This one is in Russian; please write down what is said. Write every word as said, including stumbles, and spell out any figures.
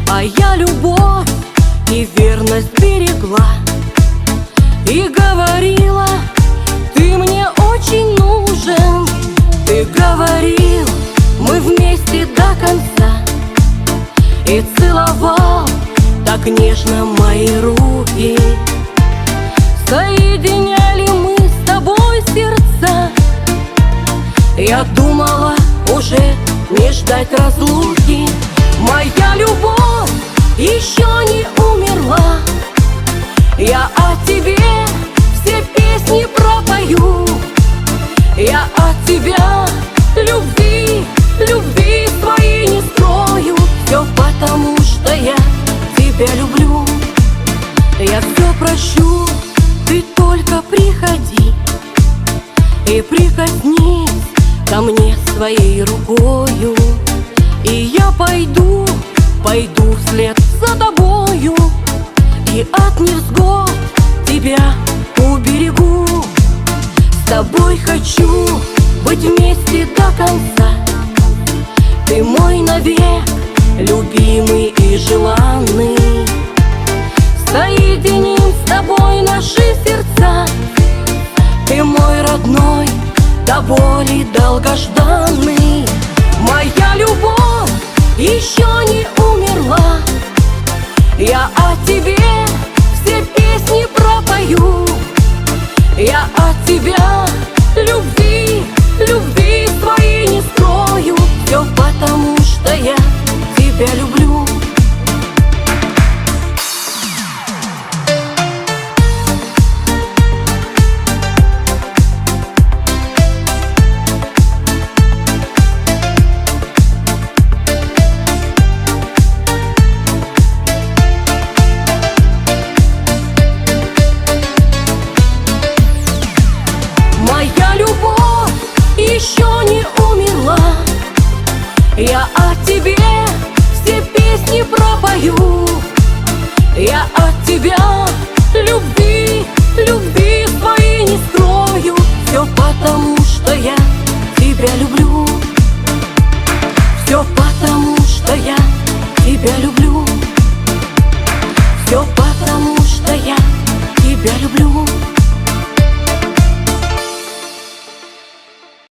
А я любовь и верность берегла и говорила: ты мне очень нужен. Ты говорил: мы вместе до конца, и целовал так нежно мои руки. Соединяли мы с тобой сердца. Я думала уже не ждать разлуки. Моя любовь еще не умерла. Я о тебе все песни пропою. Я от тебя любви, любви своей не скрою. Все потому, что я тебя люблю. Я все прощу, ты только приходи и прикоснись ко мне своей рукою. И я пойду, пойду вслед за тобою, и от невзгод тебя уберегу. С тобой хочу быть вместе до конца. Ты мой навек, любимый и желанный. Соединим с тобой наши сердца. Ты мой родной, до боли долгожданный. Моя любовь еще не умерла. Я о тебе все песни пропою. Я от тебя любви, любви своей не скрою. Все потому, что я тебя люблю. Моя любовь еще не умерла. Я о тебе все песни пропою. Я от тебя любви, любви своей не скрою. Все потому, что я тебя люблю. Все потому, что я тебя люблю. Все потому, что я тебя люблю.